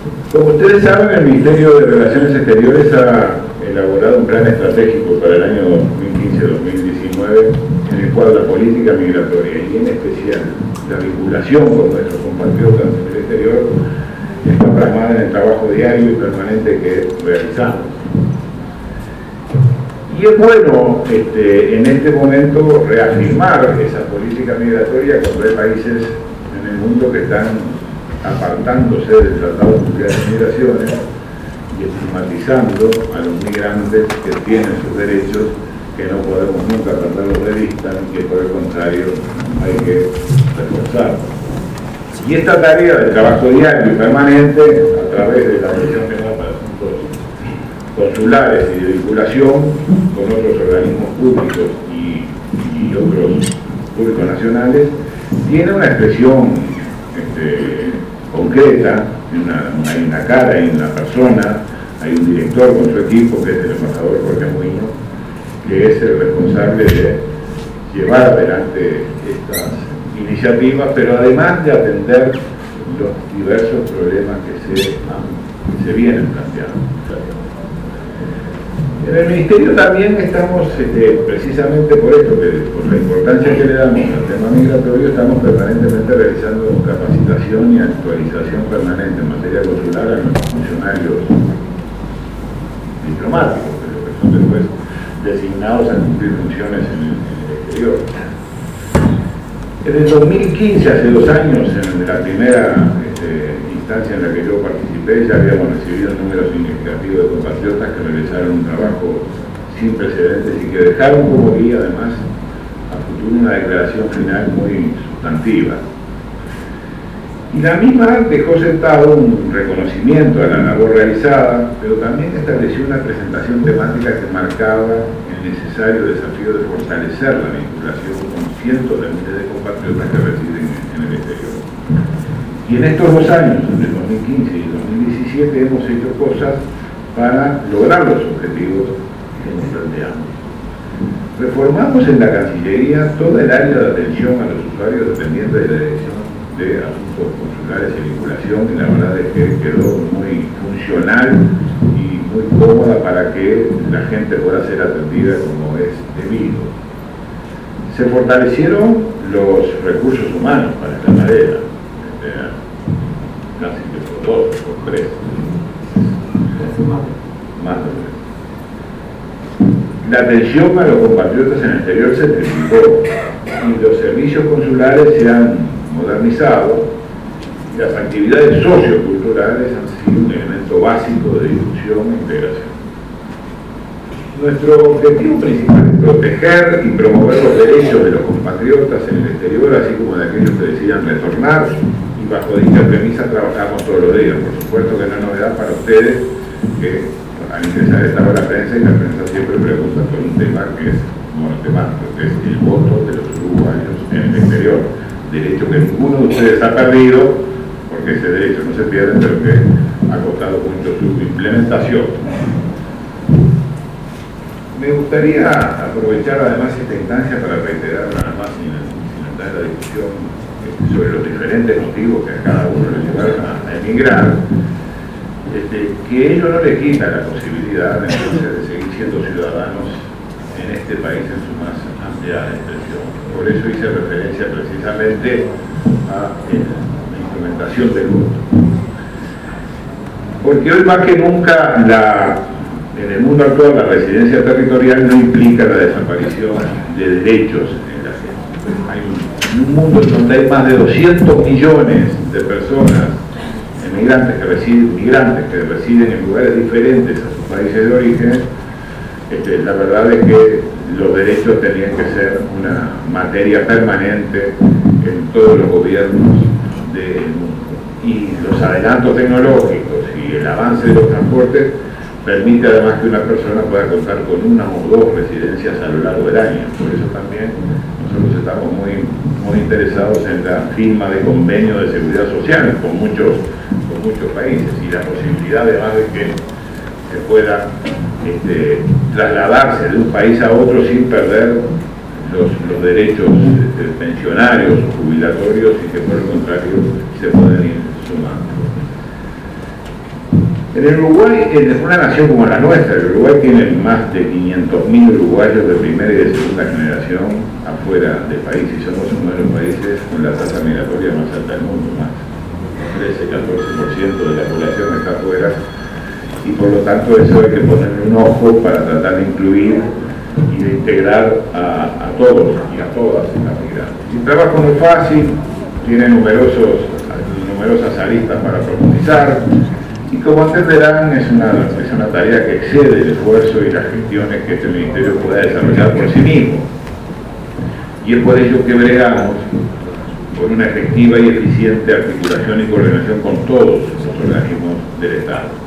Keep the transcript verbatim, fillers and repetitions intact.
Como ustedes saben, el Ministerio de Relaciones Exteriores ha elaborado un plan estratégico para el año dos mil quince a dos mil diecinueve en el cual la política migratoria y en especial la vinculación con nuestros compatriotas en el exterior está plasmada en el trabajo diario y permanente que realizamos. Y es bueno este, en este momento reafirmar esa política migratoria cuando hay países en el mundo que están apartándose del Tratado Mundial de Migraciones y estigmatizando a los migrantes que tienen sus derechos, que no podemos nunca perderlos de vista y que por el contrario hay que reforzar. Y esta tarea de trabajo diario y permanente a través de la Dirección General para Asuntos Consulares y de vinculación con otros organismos públicos y, y otros públicos nacionales tiene una expresión este, concreta, una, hay una cara, hay una persona, hay un director con su equipo que es el embajador Jorge Muñoz, que es el responsable de llevar adelante estas iniciativas, pero además de atender los diversos problemas que se, que se vienen planteando. En el Ministerio también estamos, este, precisamente por esto, que, por la importancia que le damos al tema migratorio, estamos permanentemente realizando capacitación y actualización permanente en materia consular a nuestros funcionarios diplomáticos, pero que son después designados a cumplir funciones en el, en el exterior. En el dos mil quince, hace dos años, en la primera este, instancia en la que yo participé, ya habíamos recibido un número significativo de compatriotas que realizaron un trabajo sin precedentes y que dejaron como guía, además, a futuro una declaración final muy sustantiva. Y la misma dejó sentado un reconocimiento a la labor realizada, pero también estableció una presentación temática que marcaba el necesario desafío de fortalecer la vinculación con cientos de miles de compatriotas que residen en el exterior. Y en estos dos años, en el dos mil quince y dos mil diecisiete, hemos hecho cosas para lograr los objetivos que nos planteamos. Reformamos en la Cancillería toda el área de atención a los usuarios dependientes de la Dirección de Asuntos Consulares y Vinculación, y la verdad es que quedó muy funcional y muy cómoda para que la gente pueda ser atendida como es debido. Se fortalecieron los recursos humanos para esta tarea, casi que por dos, por tres, más de tres. La atención a los compatriotas en el exterior se triplicó y los servicios consulares se han modernizado y las actividades socioculturales han sido un elemento básico de difusión e integración. Nuestro objetivo principal es proteger y promover los derechos de los compatriotas en el exterior, así como de aquellos que decidan retornar, y bajo dicha premisa trabajamos todos los días. Por supuesto que no es novedad para ustedes que al ingresar estaba la prensa y la prensa siempre pregunta por un tema que es monotemático, que es el voto de los uruguayos en el exterior. Derecho que ninguno de ustedes ha perdido, porque ese derecho no se pierde, pero que ha costado mucho su implementación. Me gustaría aprovechar además esta instancia para reiterar nada más sin, sin entrar en la discusión este, sobre los diferentes motivos que a cada uno le llevaron a, a emigrar, este, que ello no le quita la posibilidad entonces de seguir siendo ciudadanos en este país en su más amplia expresión. Por eso hice referencia precisamente a eh, la implementación del voto. Porque hoy más que nunca la, en el mundo actual la residencia territorial no implica la desaparición de derechos en la gente. Hay un, un mundo en donde hay más de doscientos millones de personas, emigrantes que residen, migrantes que residen en lugares diferentes a sus países de origen. Este, la verdad es que los derechos tenían que ser una materia permanente en todos los gobiernos del mundo. Y los adelantos tecnológicos y el avance de los transportes permite además que una persona pueda contar con una o dos residencias a lo largo del año. Por eso también nosotros estamos muy, muy interesados en la firma de convenios de seguridad social con muchos, con muchos países y la posibilidad además de que se pueda este, trasladarse de un país a otro sin perder los, los derechos este, pensionarios o jubilatorios y que por el contrario se pueden ir sumando. En el Uruguay, en una nación como la nuestra, el Uruguay tiene más de quinientos mil uruguayos de primera y de segunda generación afuera del país, y somos uno de los países con la tasa migratoria más alta del mundo, más trece a catorce por ciento de la población está afuera, y por lo tanto eso hay que ponerle un ojo para tratar de incluir y de integrar a, a todos y a todas las migrantes. El trabajo no es fácil, tiene numerosos, numerosas aristas para profundizar, y como entenderán es una, es una tarea que excede el esfuerzo y las gestiones que este Ministerio pueda desarrollar por sí mismo. Y es por ello que bregamos por una efectiva y eficiente articulación y coordinación con todos los organismos del Estado.